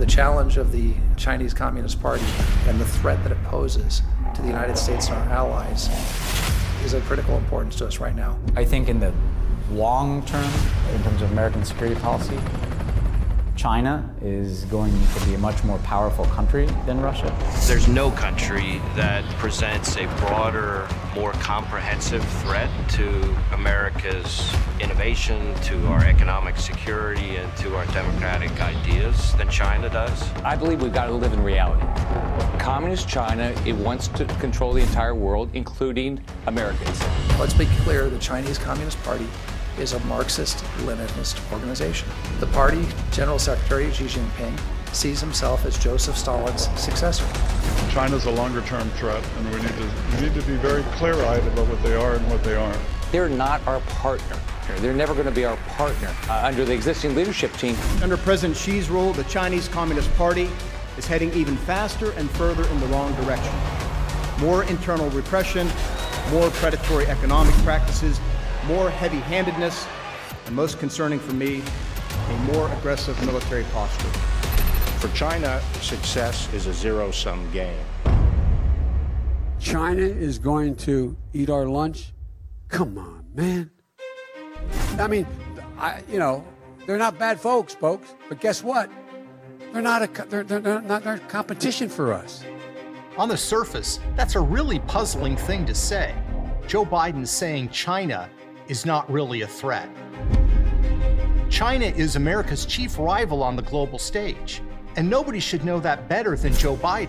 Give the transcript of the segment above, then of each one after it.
The challenge of the Chinese Communist Party and the threat that it poses to the United States and our allies is of critical importance to us right now. I think in the long term, in terms of American security policy, China is going to be a much more powerful country than Russia. There's no country that presents a broader, more comprehensive threat to America's innovation, to our economic security, and to our democratic ideas than China does. I believe we've got to live in reality. Communist China, it wants to control the entire world, including Americans. Let's be clear, the Chinese Communist Party is a Marxist-Leninist organization. The party General Secretary Xi Jinping sees himself as Joseph Stalin's successor. China's a longer-term threat, and we need to be very clear-eyed about what they are and what they aren't. They're not our partner. They're never going to be our partner under the existing leadership team. Under President Xi's rule, the Chinese Communist Party is heading even faster and further in the wrong direction. More internal repression, more predatory economic practices, more heavy-handedness, and most concerning for me, a more aggressive military posture. For China, success is a zero-sum game. China is going to eat our lunch? Come on, man. I mean, they're not bad folks, but guess what? They're not competition for us. On the surface, that's a really puzzling thing to say. Joe Biden's saying China is not really a threat. China is America's chief rival on the global stage, and nobody should know that better than Joe Biden.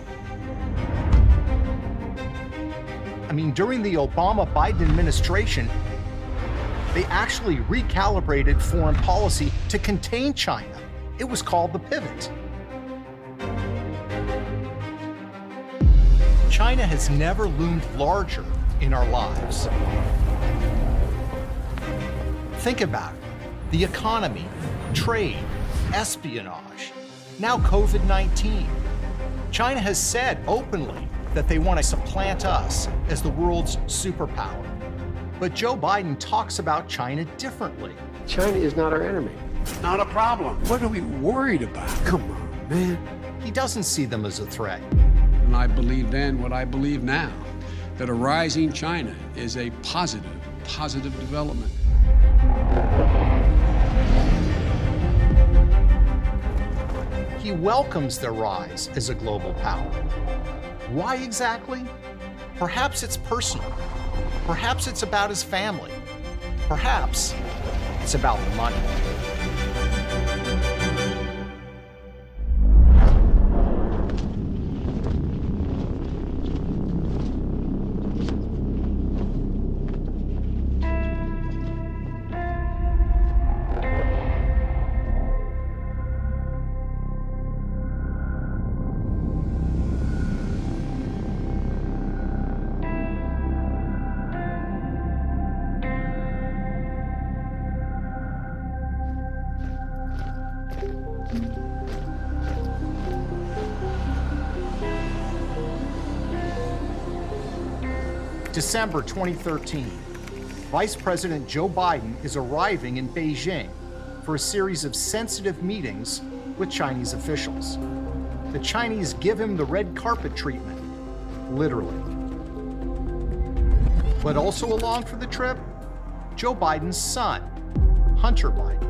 I mean, during the Obama-Biden administration, they actually recalibrated foreign policy to contain China. It was called the pivot. China has never loomed larger in our lives. Think about it. The economy, trade, espionage, now COVID-19. China has said openly that they want to supplant us as the world's superpower. But Joe Biden talks about China differently. China is not our enemy. Not a problem. What are we worried about? Come on, man. He doesn't see them as a threat. And I believe then what I believe now, that a rising China is a positive development. He welcomes their rise as a global power. Why exactly? Perhaps it's personal. Perhaps it's about his family. Perhaps it's about money. December 2013, Vice President Joe Biden is arriving in Beijing for a series of sensitive meetings with Chinese officials. The Chinese give him the red carpet treatment, literally. But also along for the trip, Joe Biden's son, Hunter Biden.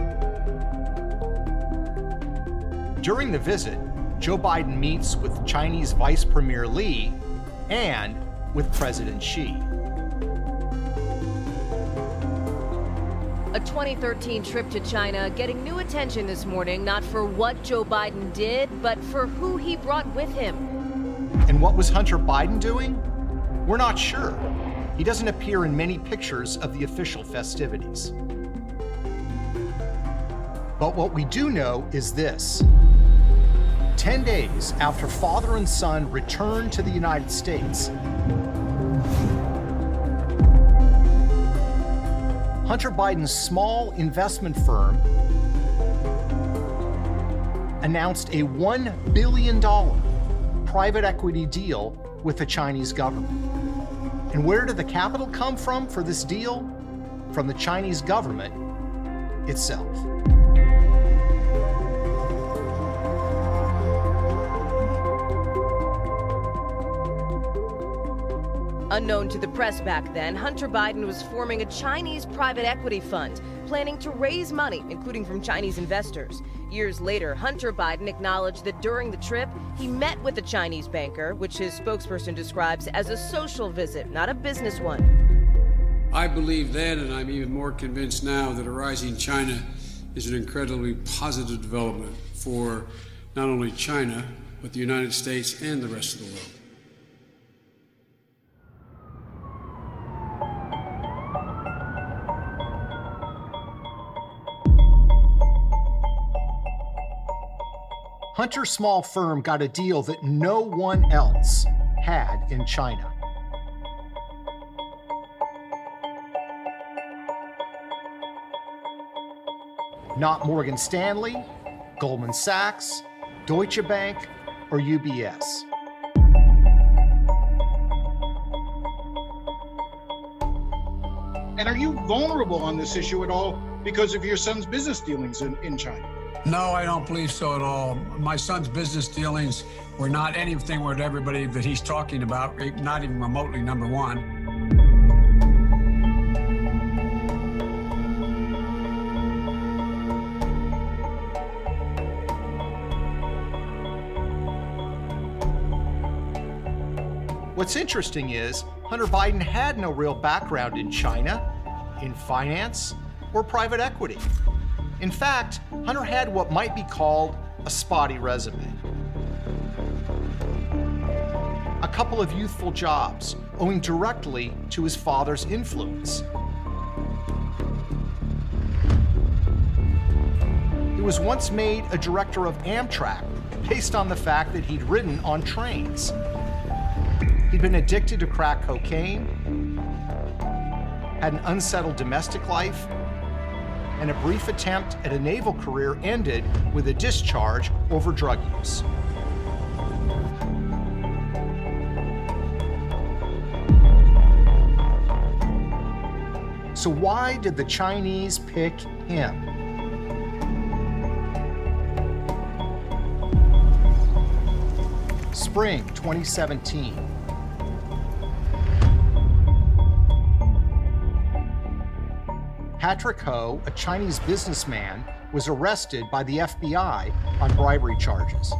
During the visit, Joe Biden meets with Chinese Vice Premier Li and with President Xi. A 2013 trip to China getting new attention this morning, not for what Joe Biden did, but for who he brought with him. And what was Hunter Biden doing? We're not sure. He doesn't appear in many pictures of the official festivities. But what we do know is this. 10 days after father and son returned to the United States, Hunter Biden's small investment firm announced a $1 billion private equity deal with the Chinese government. And where did the capital come from for this deal? From the Chinese government itself. Unknown to the press back then, Hunter Biden was forming a Chinese private equity fund, planning to raise money, including from Chinese investors. Years later, Hunter Biden acknowledged that during the trip, he met with a Chinese banker, which his spokesperson describes as a social visit, not a business one. I believe then, and I'm even more convinced now, that a rising China is an incredibly positive development for not only China, but the United States and the rest of the world. Hunter's small firm got a deal that no one else had in China. Not Morgan Stanley, Goldman Sachs, Deutsche Bank, or UBS. And are you vulnerable on this issue at all because of your son's business dealings in China? No, I don't believe so at all. My son's business dealings were not anything with everybody that he's talking about, not even remotely number one. What's interesting is Hunter Biden had no real background in China, in finance, or private equity. In fact, Hunter had what might be called a spotty resume. A couple of youthful jobs, owing directly to his father's influence. He was once made a director of Amtrak based on the fact that he'd ridden on trains. He'd been addicted to crack cocaine, had an unsettled domestic life, and a brief attempt at a naval career ended with a discharge over drug use. So why did the Chinese pick him? Spring 2017. Patrick Ho, a Chinese businessman, was arrested by the FBI on bribery charges.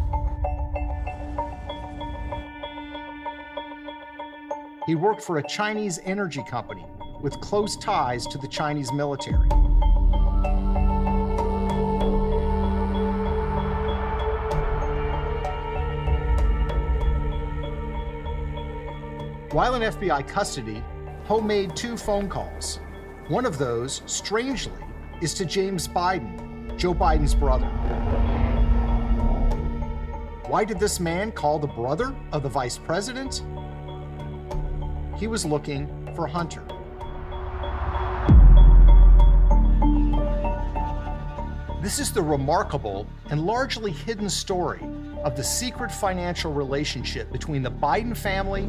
He worked for a Chinese energy company with close ties to the Chinese military. While in FBI custody, Ho made 2 phone calls. One of those, strangely, is to James Biden, Joe Biden's brother. Why did this man call the brother of the vice president? He was looking for Hunter. This is the remarkable and largely hidden story of the secret financial relationship between the Biden family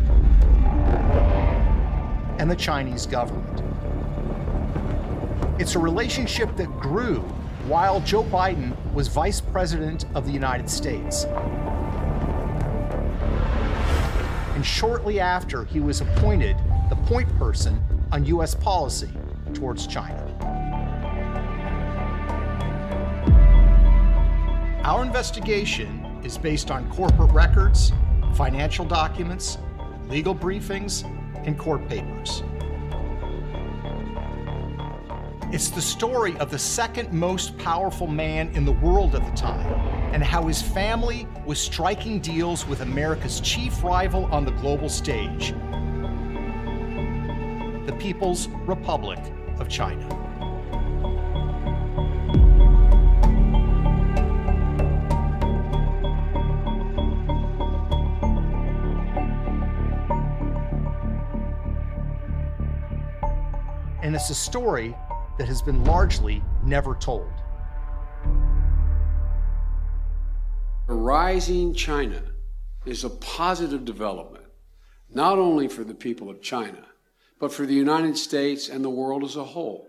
and the Chinese government. It's a relationship that grew while Joe Biden was Vice President of the United States. And shortly after he was appointed the point person on U.S. policy towards China. Our investigation is based on corporate records, financial documents, legal briefings, and court papers. It's the story of the second most powerful man in the world at the time, and how his family was striking deals with America's chief rival on the global stage, the People's Republic of China. And it's a story that has been largely never told. A rising China is a positive development, not only for the people of China, but for the United States and the world as a whole.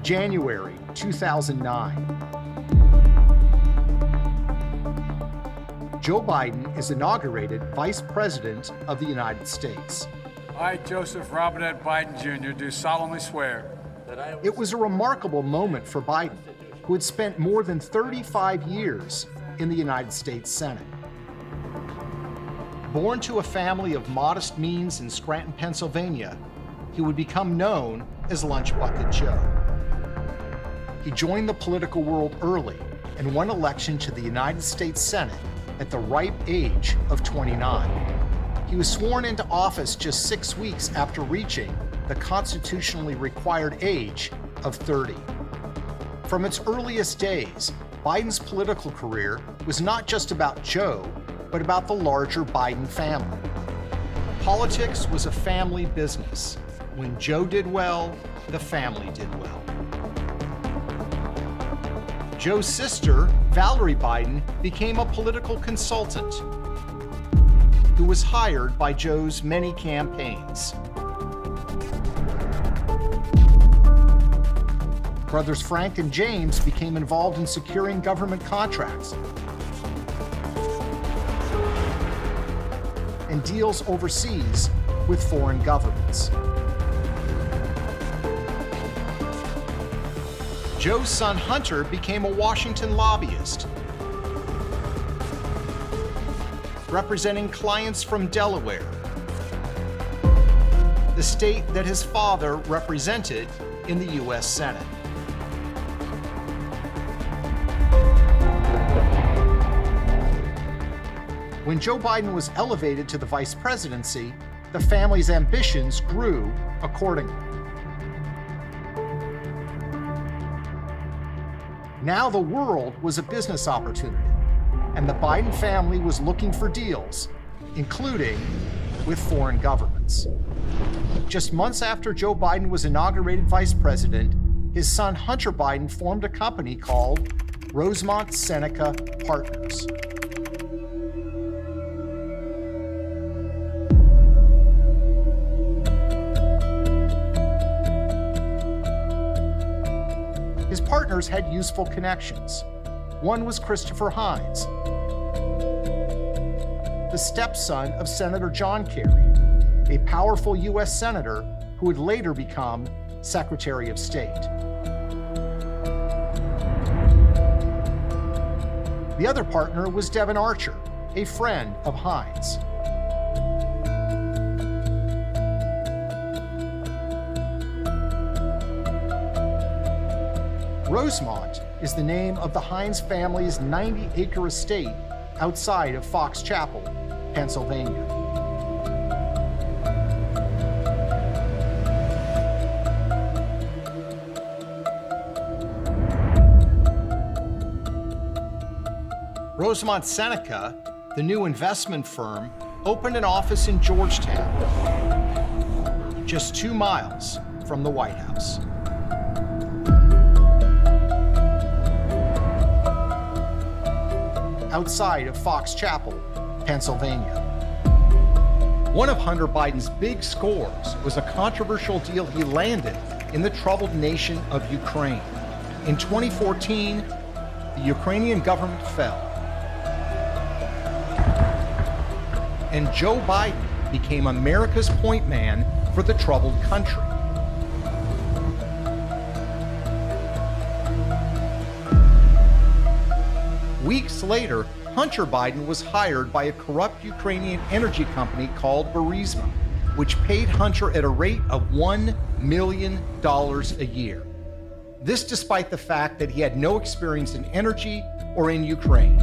January 2009. Joe Biden is inaugurated Vice President of the United States. I, Joseph Robinette Biden Jr., do solemnly swear that I will... It was a remarkable moment for Biden, who had spent more than 35 years in the United States Senate. Born to a family of modest means in Scranton, Pennsylvania, he would become known as Lunch Bucket Joe. He joined the political world early and won election to the United States Senate at the ripe age of 29. He was sworn into office just 6 weeks after reaching the constitutionally required age of 30. From its earliest days, Biden's political career was not just about Joe, but about the larger Biden family. Politics was a family business. When Joe did well, the family did well. Joe's sister, Valerie Biden, became a political consultant who was hired by Joe's many campaigns. Brothers Frank and James became involved in securing government contracts and deals overseas with foreign governments. Joe's son Hunter became a Washington lobbyist, representing clients from Delaware, the state that his father represented in the U.S. Senate. When Joe Biden was elevated to the vice presidency, the family's ambitions grew accordingly. Now the world was a business opportunity, and the Biden family was looking for deals, including with foreign governments. Just months after Joe Biden was inaugurated vice president, his son Hunter Biden formed a company called Rosemont Seneca Partners. His partners had useful connections. One was Christopher Hines, the stepson of Senator John Kerry, a powerful U.S. senator who would later become Secretary of State. The other partner was Devon Archer, a friend of Hines. Rosemont is the name of the Hines family's 90-acre estate outside of Fox Chapel, Pennsylvania. Rosemont Seneca, the new investment firm, opened an office in Georgetown, just 2 miles from the White House. Outside of Fox Chapel, Pennsylvania. One of Hunter Biden's big scores was a controversial deal he landed in the troubled nation of Ukraine. In 2014, the Ukrainian government fell, and Joe Biden became America's point man for the troubled country. Weeks later, Hunter Biden was hired by a corrupt Ukrainian energy company called Burisma, which paid Hunter at a rate of $1 million a year. This despite the fact that he had no experience in energy or in Ukraine.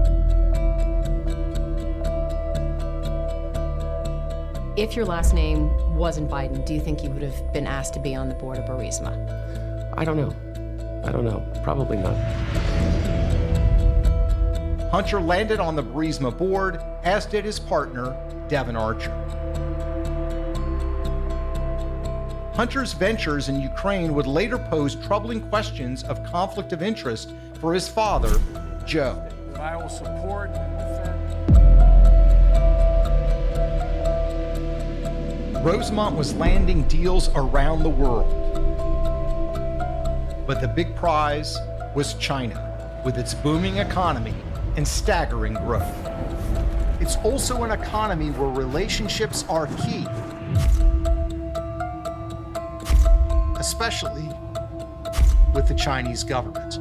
If your last name wasn't Biden, do you think you would have been asked to be on the board of Burisma? I don't know. Probably not. Hunter landed on the Burisma board, as did his partner, Devon Archer. Hunter's ventures in Ukraine would later pose troubling questions of conflict of interest for his father, Joe. I will support and defend. Rosemont was landing deals around the world. But the big prize was China, with its booming economy and staggering growth. It's also an economy where relationships are key, especially with the Chinese government.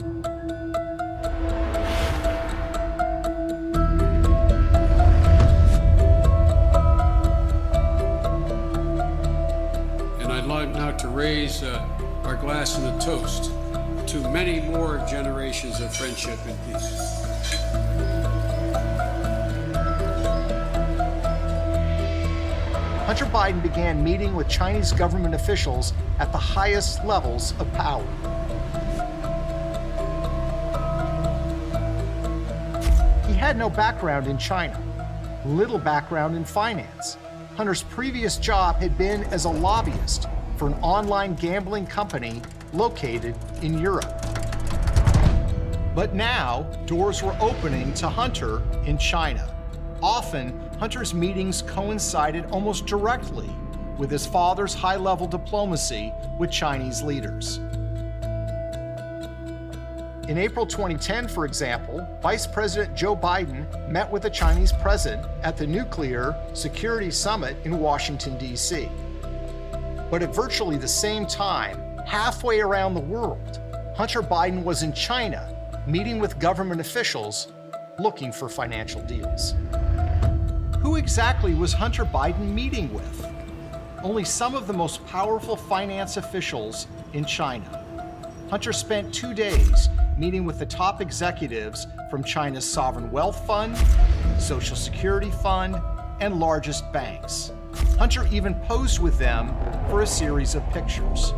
And I'd like now to raise our glass in a toast to many more generations of friendship and peace. Hunter Biden began meeting with Chinese government officials at the highest levels of power. He had no background in China, little background in finance. Hunter's previous job had been as a lobbyist for an online gambling company located in Europe. But now, doors were opening to Hunter in China. Often, Hunter's meetings coincided almost directly with his father's high-level diplomacy with Chinese leaders. In April 2010, for example, Vice President Joe Biden met with the Chinese president at the Nuclear Security Summit in Washington, D.C. But at virtually the same time, halfway around the world, Hunter Biden was in China meeting with government officials looking for financial deals. Who exactly was Hunter Biden meeting with? Only some of the most powerful finance officials in China. Hunter spent 2 days meeting with the top executives from China's sovereign wealth fund, Social Security fund, and largest banks. Hunter even posed with them for a series of pictures.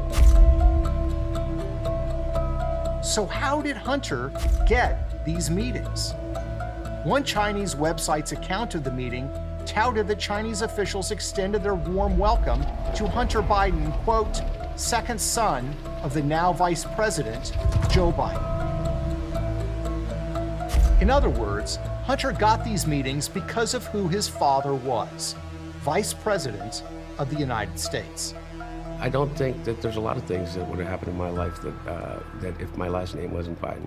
So how did Hunter get these meetings? One Chinese website's account of the meeting touted that Chinese officials extended their warm welcome to Hunter Biden, quote, second son of the now Vice President, Joe Biden. In other words, Hunter got these meetings because of who his father was, Vice President of the United States. I don't think that there's a lot of things that would have happened in my life that if my last name wasn't Biden.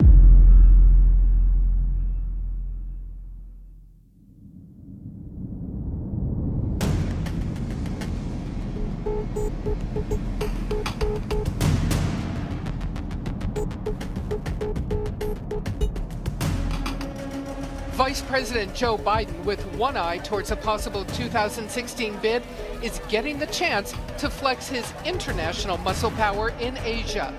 Vice President Joe Biden, with one eye towards a possible 2016 bid, is getting the chance to flex his international muscle power in Asia.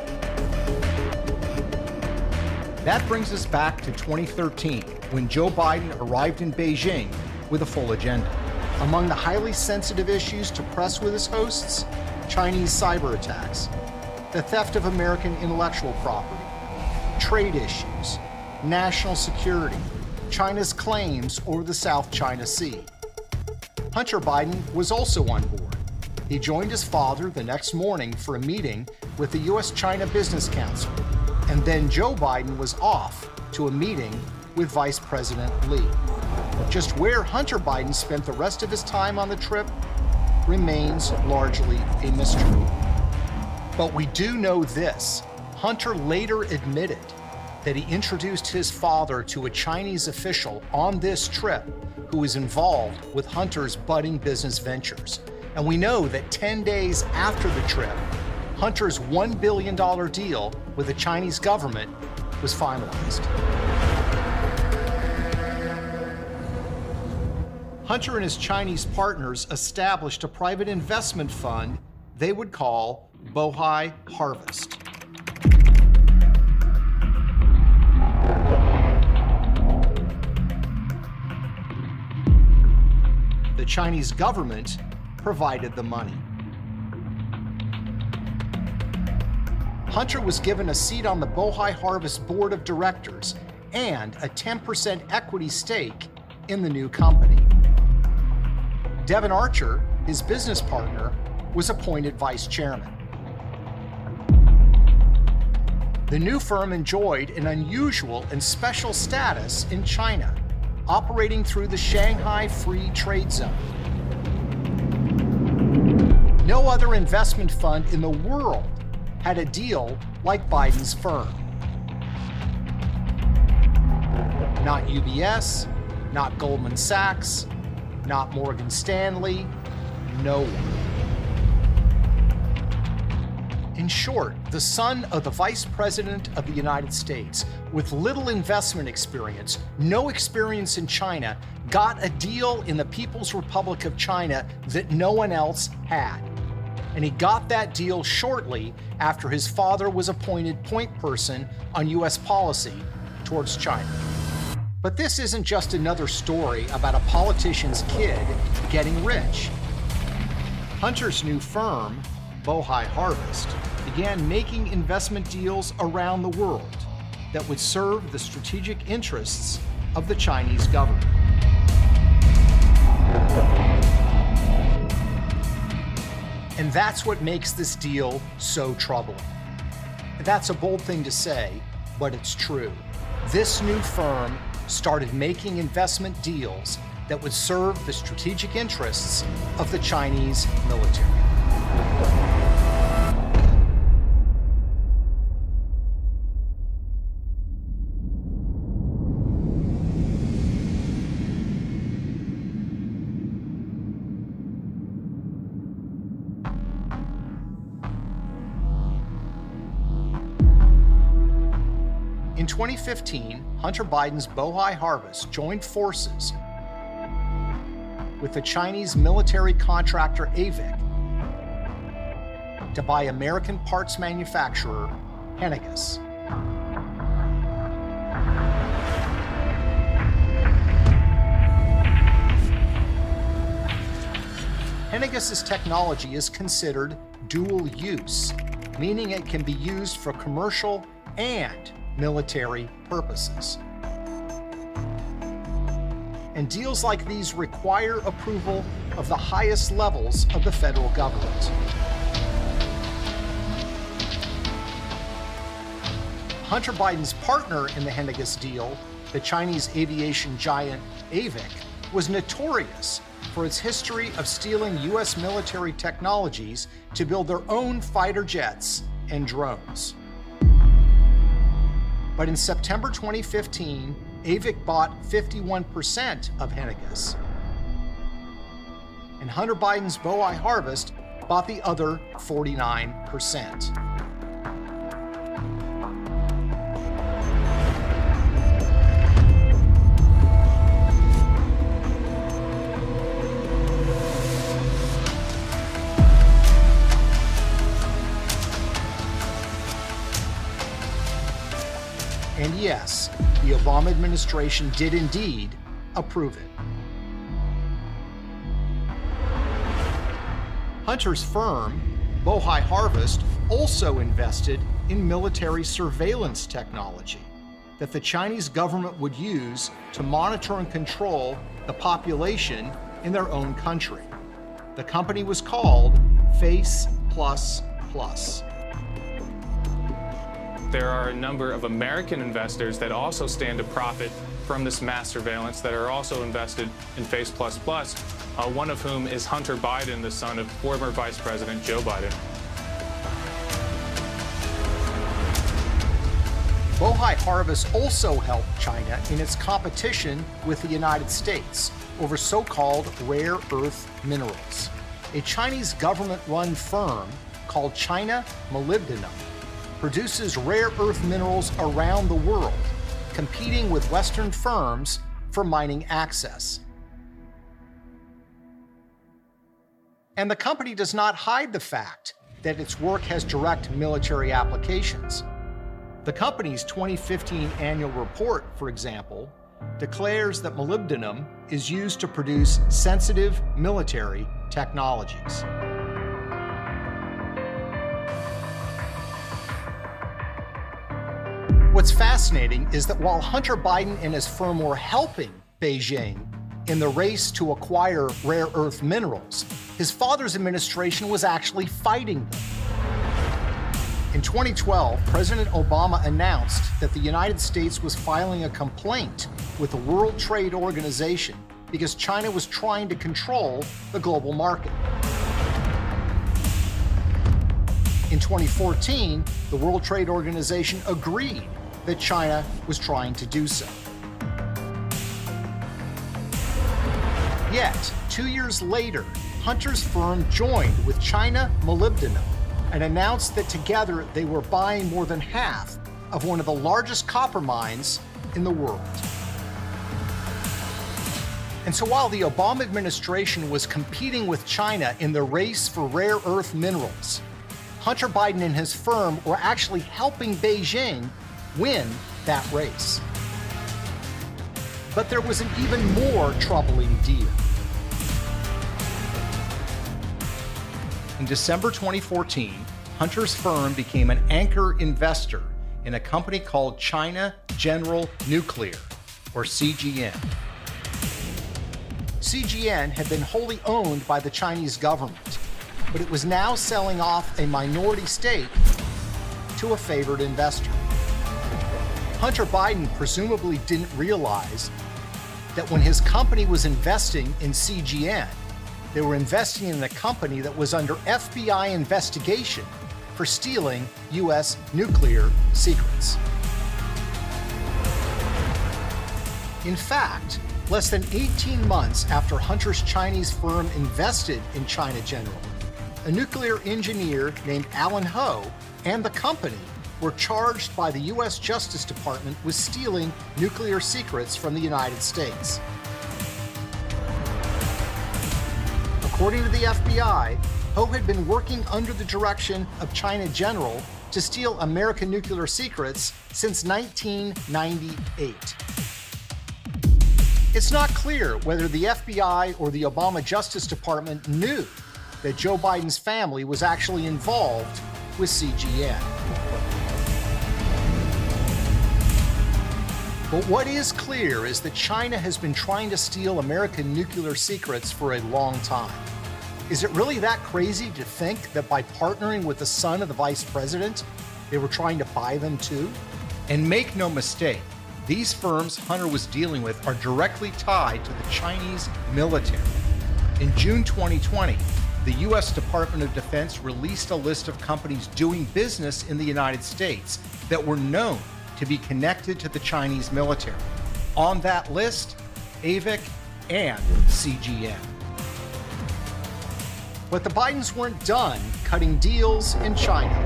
That brings us back to 2013, when Joe Biden arrived in Beijing with a full agenda. Among the highly sensitive issues to press with his hosts, Chinese cyber attacks, the theft of American intellectual property, trade issues, national security, China's claims over the South China Sea. Hunter Biden was also on board. He joined his father the next morning for a meeting with the U.S.-China Business Council, and then Joe Biden was off to a meeting with Vice President Li. Just where Hunter Biden spent the rest of his time on the trip remains largely a mystery. But we do know this. Hunter later admitted that he introduced his father to a Chinese official on this trip who was involved with Hunter's budding business ventures. And we know that 10 days after the trip, Hunter's $1 billion deal with the Chinese government was finalized. Hunter and his Chinese partners established a private investment fund they would call Bohai Harvest. The Chinese government provided the money. Hunter was given a seat on the Bohai Harvest board of directors and a 10% equity stake in the new company. Devon Archer, his business partner, was appointed vice chairman. The new firm enjoyed an unusual and special status in China, operating through the Shanghai Free Trade Zone. No other investment fund in the world had a deal like Biden's firm. Not UBS, not Goldman Sachs, not Morgan Stanley, no one. In short, the son of the Vice President of the United States, with little investment experience, no experience in China, got a deal in the People's Republic of China that no one else had. And he got that deal shortly after his father was appointed point person on U.S. policy towards China. But this isn't just another story about a politician's kid getting rich. Hunter's new firm, Bohai Harvest, began making investment deals around the world that would serve the strategic interests of the Chinese government. And that's what makes this deal so troubling. That's a bold thing to say, but it's true. This new firm started making investment deals that would serve the strategic interests of the Chinese military. In 2015, Hunter Biden's Bohai Harvest joined forces with the Chinese military contractor AVIC to buy American parts manufacturer Henniges. Henniges' technology is considered dual use, meaning it can be used for commercial and military purposes. And deals like these require approval of the highest levels of the federal government. Hunter Biden's partner in the Henniges deal, the Chinese aviation giant AVIC, was notorious for its history of stealing U.S. military technologies to build their own fighter jets and drones. But in September 2015, AVIC bought 51% of Henniges. And Hunter Biden's Bohai Harvest bought the other 49%. And yes, the Obama administration did indeed approve it. Hunter's firm, Bohai Harvest, also invested in military surveillance technology that the Chinese government would use to monitor and control the population in their own country. The company was called Face++. There are a number of American investors that also stand to profit from this mass surveillance that are also invested in Face++, one of whom is Hunter Biden, the son of former Vice President Joe Biden. Bohai Harvest also helped China in its competition with the United States over so-called rare earth minerals. A Chinese government-run firm called China Molybdenum produces rare earth minerals around the world, competing with Western firms for mining access. And the company does not hide the fact that its work has direct military applications. The company's 2015 annual report, for example, declares that molybdenum is used to produce sensitive military technologies. What's fascinating is that while Hunter Biden and his firm were helping Beijing in the race to acquire rare earth minerals, his father's administration was actually fighting them. In 2012, President Obama announced that the United States was filing a complaint with the World Trade Organization because China was trying to control the global market. In 2014, the World Trade Organization agreed that China was trying to do so. Yet, 2 years later, Hunter's firm joined with China Molybdenum and announced that together they were buying more than half of one of the largest copper mines in the world. And so while the Obama administration was competing with China in the race for rare earth minerals, Hunter Biden and his firm were actually helping Beijing win that race. But there was an even more troubling deal. In December 2014, Hunter's firm became an anchor investor in a company called China General Nuclear, or CGN. CGN had been wholly owned by the Chinese government, but it was now selling off a minority stake to a favored investor. Hunter Biden presumably didn't realize that when his company was investing in CGN, they were investing in a company that was under FBI investigation for stealing U.S. nuclear secrets. In fact, less than 18 months after Hunter's Chinese firm invested in China General, a nuclear engineer named Alan Ho and the company were charged by the U.S. Justice Department with stealing nuclear secrets from the United States. According to the FBI, Ho had been working under the direction of China General to steal American nuclear secrets since 1998. It's not clear whether the FBI or the Obama Justice Department knew that Joe Biden's family was actually involved with CGN. But what is clear is that China has been trying to steal American nuclear secrets for a long time. Is it really that crazy to think that by partnering with the son of the vice president, they were trying to buy them too? And make no mistake, these firms Hunter was dealing with are directly tied to the Chinese military. In June 2020, the U.S. Department of Defense released a list of companies doing business in the United States that were known to be connected to the Chinese military. On that list, AVIC and CGN. But the Bidens weren't done cutting deals in China.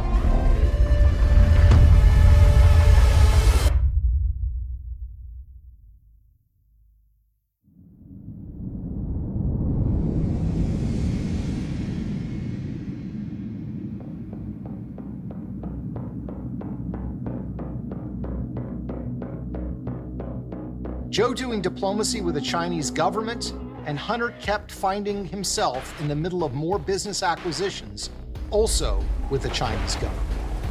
Joe doing diplomacy with the Chinese government, and Hunter kept finding himself in the middle of more business acquisitions, also with the Chinese government.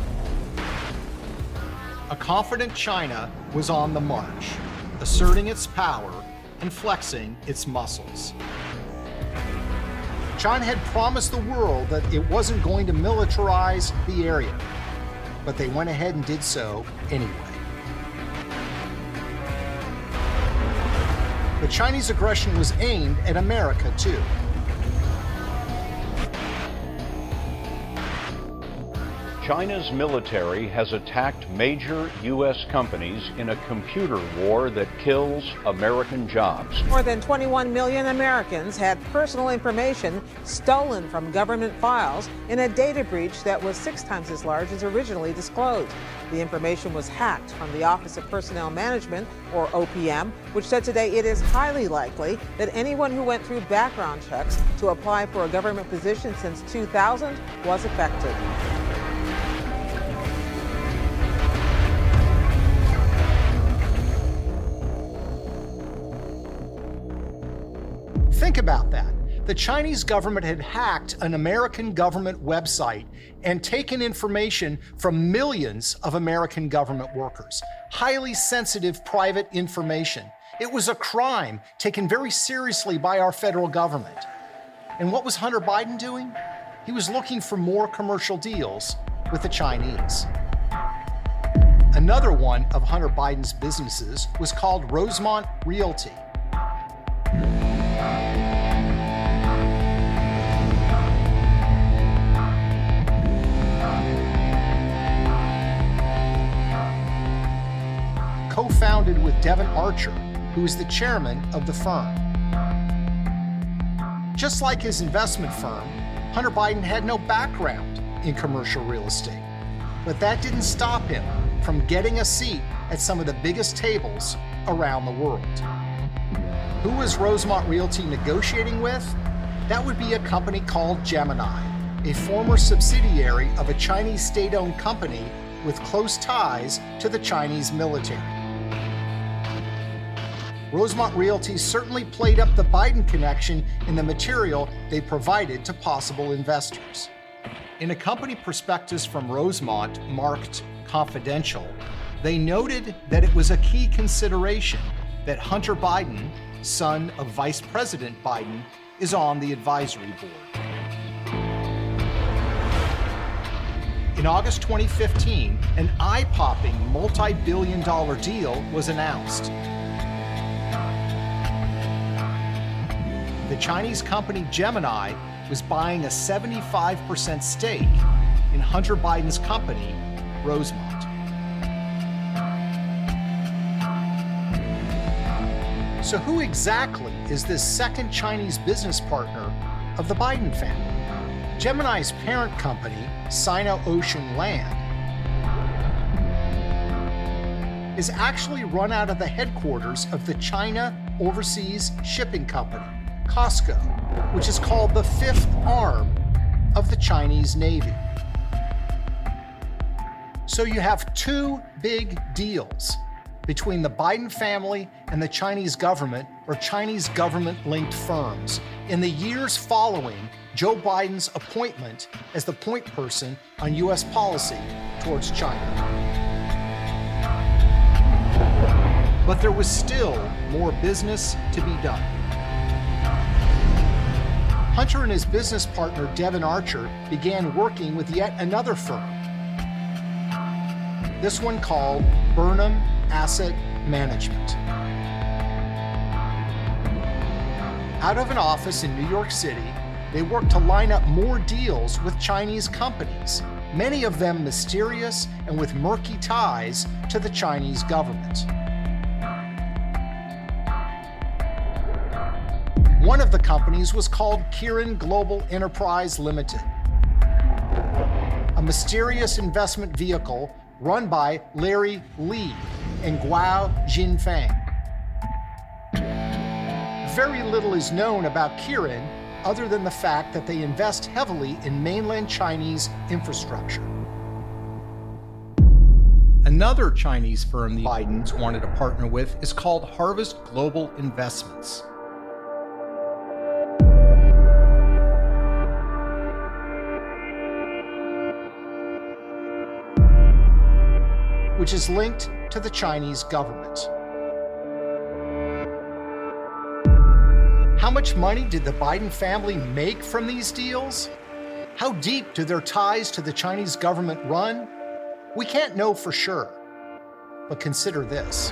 A confident China was on the march, asserting its power and flexing its muscles. China had promised the world that it wasn't going to militarize the area, but they went ahead and did so anyway. The Chinese aggression was aimed at America, too. China's military has attacked major U.S. companies in a computer war that kills American jobs. More than 21 million Americans had personal information stolen from government files in a data breach that was 6 times as large as originally disclosed. The information was hacked from the Office of Personnel Management, or OPM, which said today it is highly likely that anyone who went through background checks to apply for a government position since 2000 was affected. Think about that. The Chinese government had hacked an American government website and taken information from millions of American government workers. Highly sensitive private information. It was a crime taken very seriously by our federal government. And what was Hunter Biden doing? He was looking for more commercial deals with the Chinese. Another one of Hunter Biden's businesses was called Rosemont Realty. started with Devon Archer, who is the chairman of the firm. Just like his investment firm, Hunter Biden had no background in commercial real estate. But that didn't stop him from getting a seat at some of the biggest tables around the world. Who was Rosemont Realty negotiating with? That would be a company called Gemini, a former subsidiary of a Chinese state-owned company with close ties to the Chinese military. Rosemont Realty certainly played up the Biden connection in the material they provided to possible investors. In a company prospectus from Rosemont marked confidential, they noted that it was a key consideration that Hunter Biden, son of Vice President Biden, is on the advisory board. In August 2015, an eye-popping multi-billion-dollar deal was announced. The Chinese company Gemini was buying a 75% stake in Hunter Biden's company, Rosemont. So who exactly is this second Chinese business partner of the Biden family? Gemini's parent company, Sino-Ocean Land, is actually run out of the headquarters of the China Overseas Shipping Company, COSCO, which is called the fifth arm of the Chinese Navy. So you have two big deals between the Biden family and the Chinese government, or Chinese government-linked firms, in the years following Joe Biden's appointment as the point person on U.S. policy towards China. But there was still more business to be done. Hunter and his business partner, Devon Archer, began working with yet another firm, this one called Burnham Asset Management. Out of an office in New York City, they worked to line up more deals with Chinese companies, many of them mysterious and with murky ties to the Chinese government. One of the companies was called Kirin Global Enterprise Limited, a mysterious investment vehicle run by Larry Li and Guo Jinfeng. Very little is known about Kirin other than the fact that they invest heavily in mainland Chinese infrastructure. Another Chinese firm the Bidens wanted to partner with is called Harvest Global Investments. Which is linked to the Chinese government. How much money did the Biden family make from these deals? How deep do their ties to the Chinese government run? We can't know for sure, but consider this.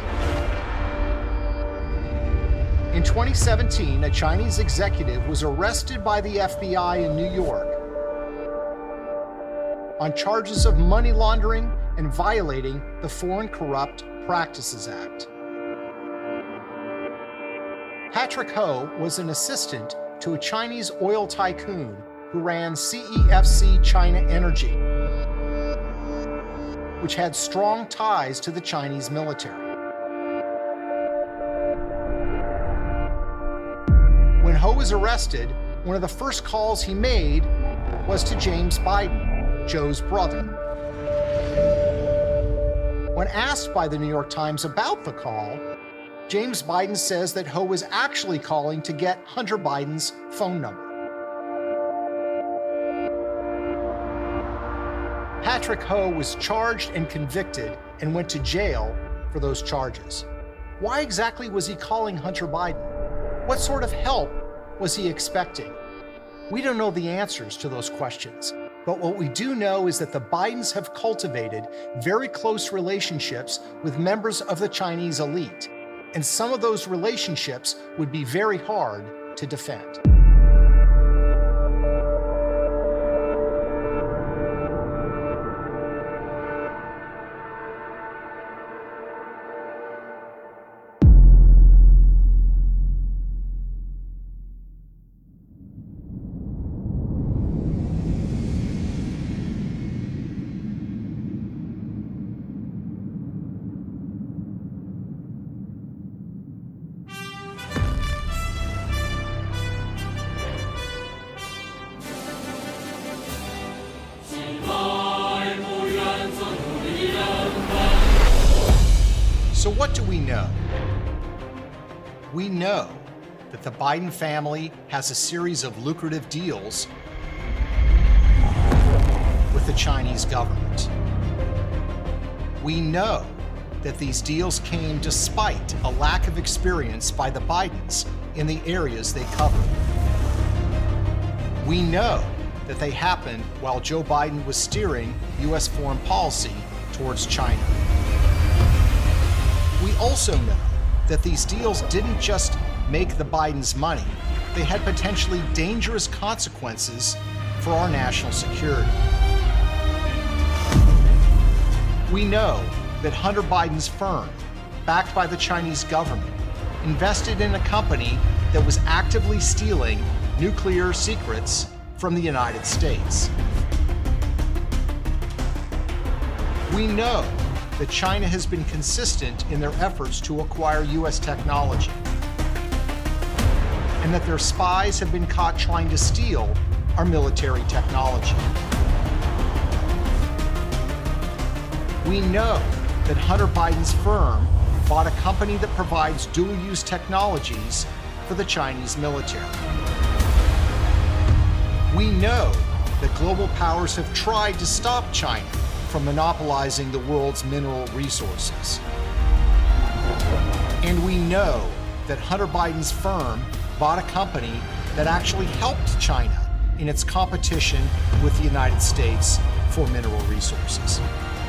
In 2017, a Chinese executive was arrested by the FBI in New York on charges of money laundering and violating the Foreign Corrupt Practices Act. Patrick Ho was an assistant to a Chinese oil tycoon who ran CEFC China Energy, which had strong ties to the Chinese military. When Ho was arrested, one of the first calls he made was to James Biden, Joe's brother. When asked by the New York Times about the call, James Biden says that Ho was actually calling to get Hunter Biden's phone number. Patrick Ho was charged and convicted and went to jail for those charges. Why exactly was he calling Hunter Biden? What sort of help was he expecting? We don't know the answers to those questions, but what we do know is that the Bidens have cultivated very close relationships with members of the Chinese elite. And some of those relationships would be very hard to defend. So what do we know? We know that the Biden family has a series of lucrative deals with the Chinese government. We know that these deals came despite a lack of experience by the Bidens in the areas they covered. We know that they happened while Joe Biden was steering U.S. foreign policy towards China. We also know that these deals didn't just make the Bidens money, they had potentially dangerous consequences for our national security. We know that Hunter Biden's firm, backed by the Chinese government, invested in a company that was actively stealing nuclear secrets from the United States. We know that China has been consistent in their efforts to acquire U.S. technology, and that their spies have been caught trying to steal our military technology. We know that Hunter Biden's firm bought a company that provides dual-use technologies for the Chinese military. We know that global powers have tried to stop China from monopolizing the world's mineral resources. And we know that Hunter Biden's firm bought a company that actually helped China in its competition with the United States for mineral resources.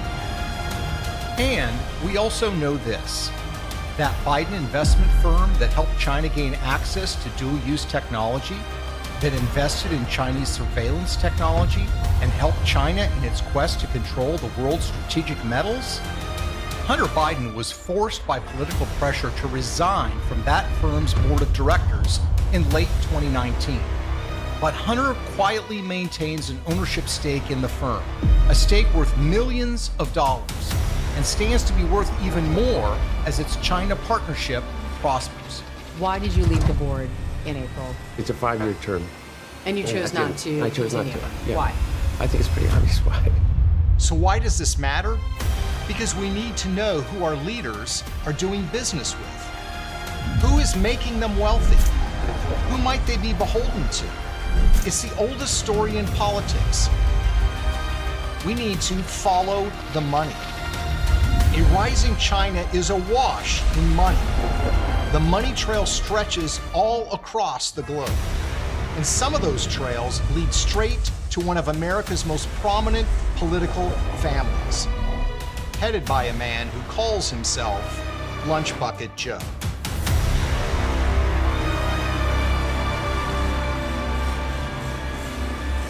And we also know this, that Biden investment firm that helped China gain access to dual-use technology, that invested in Chinese surveillance technology and helped China in its quest to control the world's strategic metals, Hunter Biden was forced by political pressure to resign from that firm's board of directors in late 2019. But Hunter quietly maintains an ownership stake in the firm, a stake worth millions of dollars, and stands to be worth even more as its China partnership prospers. Why did you leave the board in April? It's a 5-year term. And you chose not to I chose continue. not to. Yeah. Why? I think it's pretty obvious why. So why does this matter? Because we need to know who our leaders are doing business with. Who is making them wealthy? Who might they be beholden to? It's the oldest story in politics. We need to follow the money. A rising China is awash in money. The money trail stretches all across the globe. And some of those trails lead straight to one of America's most prominent political families, headed by a man who calls himself Lunch Bucket Joe.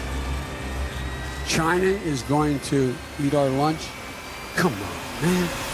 China is going to eat our lunch? Come on, man.